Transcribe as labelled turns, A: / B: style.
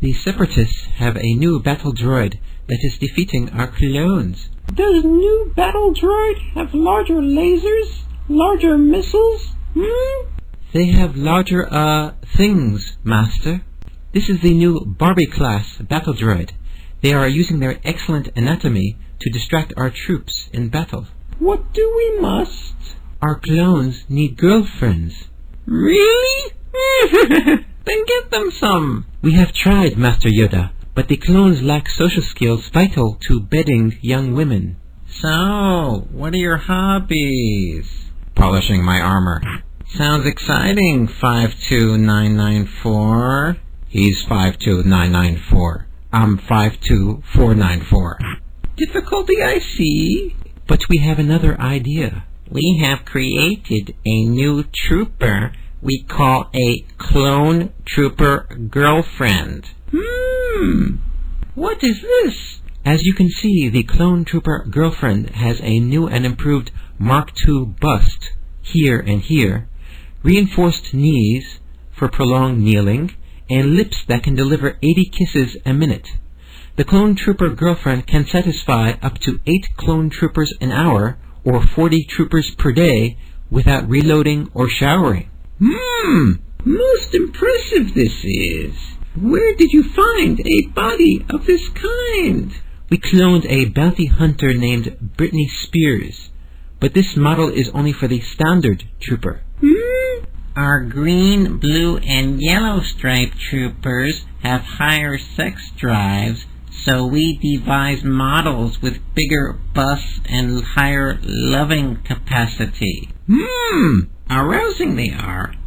A: The Separatists have a new battle droid that is defeating our clones.
B: Does new battle droid have larger lasers? Larger missiles?
A: They have larger, things, Master. This is the new Barbie-class battle droid. They are using their excellent anatomy to distract our troops in battle.
B: What do we must?
A: Our clones need girlfriends.
B: Really? Then get them some.
A: We have tried, Master Yoda, but the clones lack social skills vital to bedding young women.
B: So, what are your hobbies? Polishing my armor. Sounds exciting, 52994. He's 52994. I'm 52494. Difficulty I see.
A: But we have another idea.
B: We have created a new trooper we call a clone trooper girlfriend. What is this?
A: As you can see, the clone trooper girlfriend has a new and improved Mark II bust here and here, reinforced knees for prolonged kneeling, and lips that can deliver 80 kisses a minute. The clone trooper girlfriend can satisfy up to 8 clone troopers an hour or 40 troopers per day without reloading or showering.
B: Most impressive this is. Where did you find a body of this kind?
A: We cloned a bounty hunter named Britney Spears, but this model is only for the standard trooper.
B: Our green, blue, and yellow striped troopers have higher sex drives, so we devise models with bigger busts and higher loving capacity. Arousing they are.